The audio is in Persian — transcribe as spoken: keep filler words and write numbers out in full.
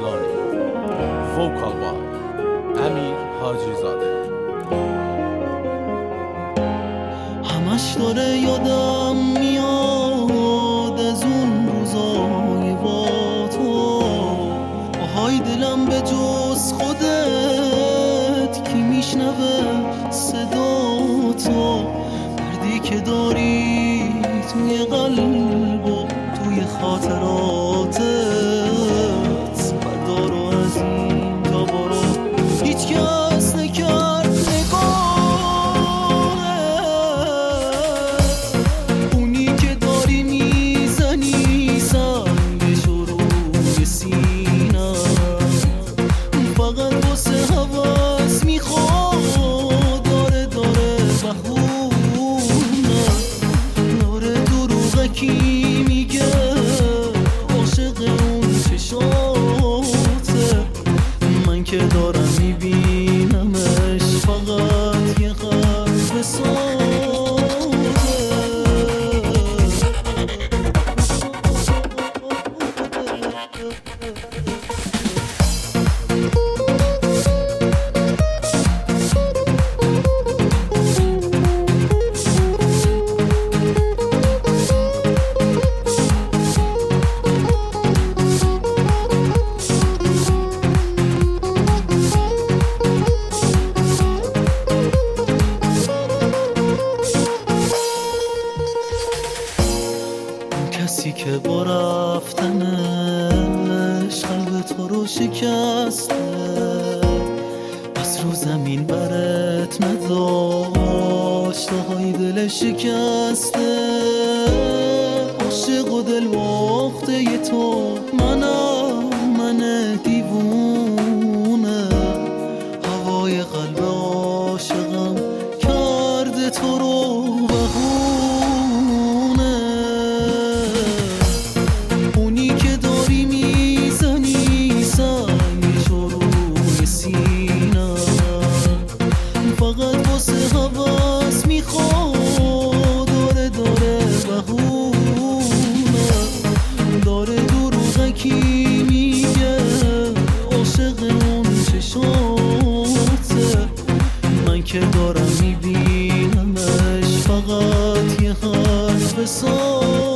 اصلانی. وکال بای امیر حاجی زاده. همش داره یادم میاد از اون روزای با تو، آهای دلم به جز خودت کی میشنوه صدا تو، دردی که داری توی قلب و توی خاطراتت، بردارو از این جا برو، هیچ کس نکرد نگاهت، اونی که داری میزنی سنگش رو روی سینم، فقط واسه حواس میخواد داره داره بخونه، داره دروغکی میگه عاشق اون چشاته، من که دارم میبینمش فقط یه قلب ساده. کسی که با رفتنش قلب تو رو شکسته، از رو زمین برت نداشت های دل شکسته، عاشق و دل باخته تو منم، من دیوونه، هوای قلب عاشقم کرده تو رو بهونه، اونی که داری میزنی سنگش رو روی سینم، فقط واسه حواس میخواد داره داره بهونه، داره دروغکی میگه عاشق اون چشاته، من که دارم میبینمش فقط یه حرف ساده.